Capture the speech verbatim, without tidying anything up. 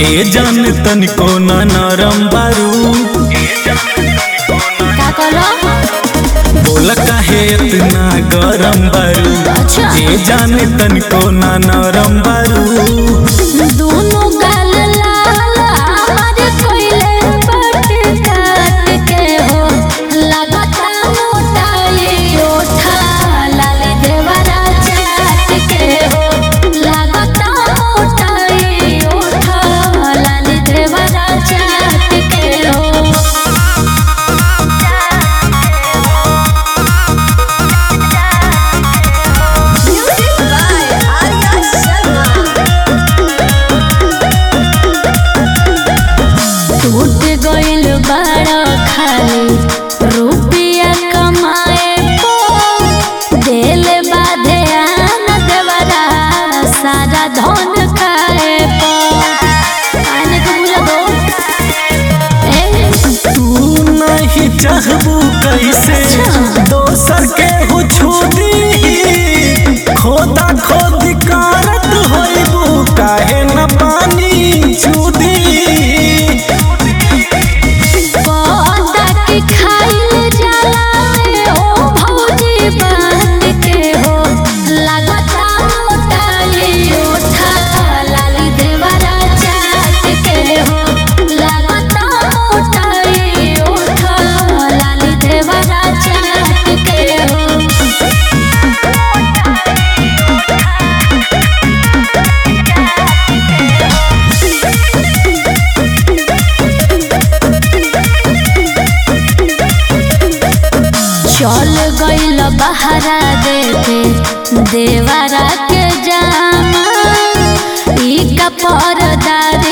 ए जान तनिको ना नरम बारू का कहलो बोला काहे इतना गरम बारू अच्छा। ए जान तनिको ना नरम बारू दोनों गाल लाल हमारे कोयले पट काट के हो लगता मोटाई ओठा लाल देवरा चाट के हो लगता मोटाई ओठा लाल देवरा चाट के हो Music by Arya Sharma टूट गइल बड़ा खाली रुपया कमाए पो दिल बाधे आन देवरा सारा धन खाए पो आने को बुला दो ए तू नहीं चाहबू कैसे दोसर के हो छोड़ी खोदा खोदी कारत होइबू काहे न पानी छूदी पौधा के खाइल जाला ओ भौजी बांध के हो लगता मोटाई ओठा लाली देवरा चाट के हो लगता मोटाई ओठा लाली देवरा चाट के हो चल गइल बहरा देखे देवरा के जामा ई का परदार